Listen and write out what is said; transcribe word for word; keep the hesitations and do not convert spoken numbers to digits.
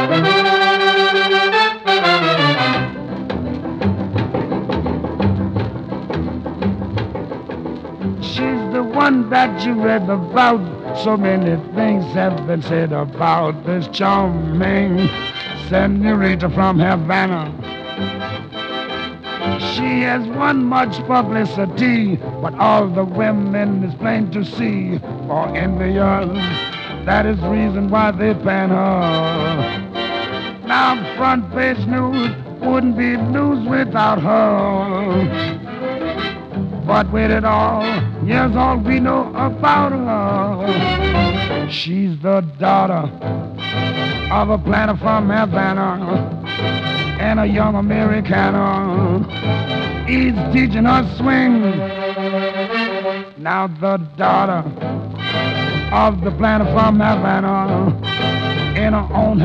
She's the one that you read about. So many things have been said about this charming senorita from Havana. She has won much publicity, but all the women is plain to see. For envious, that is reason why they pan her. Now front page news wouldn't be news without her. But with it all, here's all we know about her. She's the daughter of a planter from Havana and a young Americana. He's teaching her swing. Now the daughter of the planter from Havana in her own